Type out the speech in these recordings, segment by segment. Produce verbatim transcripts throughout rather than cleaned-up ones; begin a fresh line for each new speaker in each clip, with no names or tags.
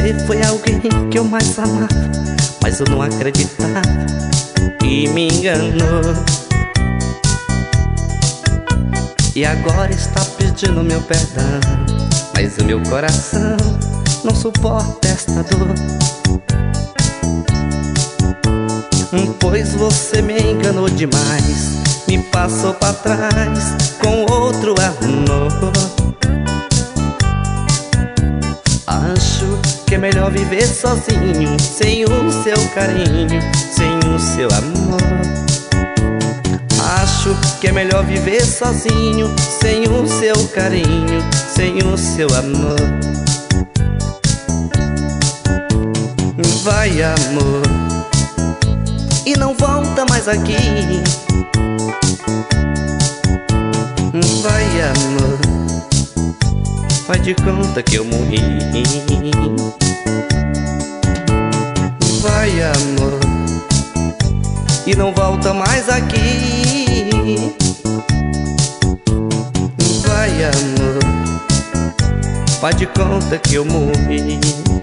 Você foi alguém que eu mais amava, mas eu não acreditava e me enganou. E agora está pedindo meu perdão, mas o meu coração não suporta esta dor. Pois você me enganou demais, me passou pra trás com outro amor. Acho que é melhor viver sozinho, sem o seu carinho, sem o seu amor. Acho que é melhor viver sozinho, sem o seu carinho, sem o seu amor. Vai, amor, e não volta mais aqui. Vai, amor, faz de conta que eu morri. Vai, amor, e não volta mais aqui. Vai, amor, faz de conta que eu morri.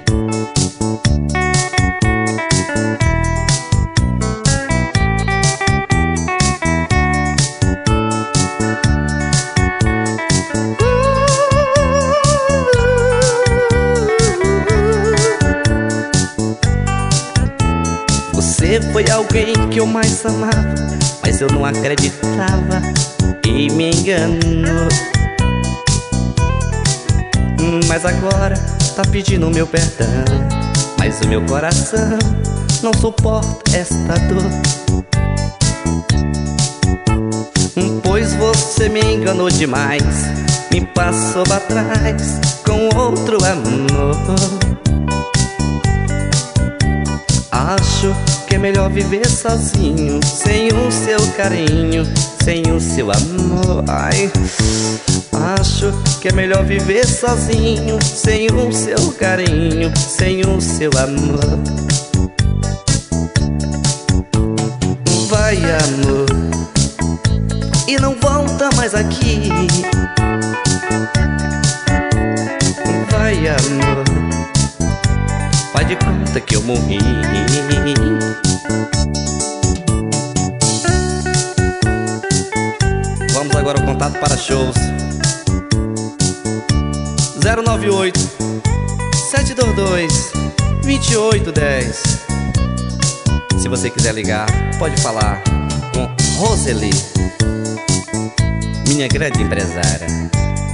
Você foi alguém que eu mais amava, mas eu não acreditava e me enganou. Mas agora tá pedindo meu perdão, mas o meu coração não suporta esta dor. Pois você me enganou demais, me passou pra trás com outro amor. Acho que é melhor viver sozinho, sem o seu carinho, sem o seu amor. Ai, acho que é melhor viver sozinho, sem o seu carinho, sem o seu amor. Vai, amor, e não volta mais aqui. Vai, amor, faz de conta que eu morri. Vamos agora ao contato para shows. Zero nove oito, sete dois dois, dois oito um zero. Se você quiser ligar, pode falar com Roseli, minha grande empresária.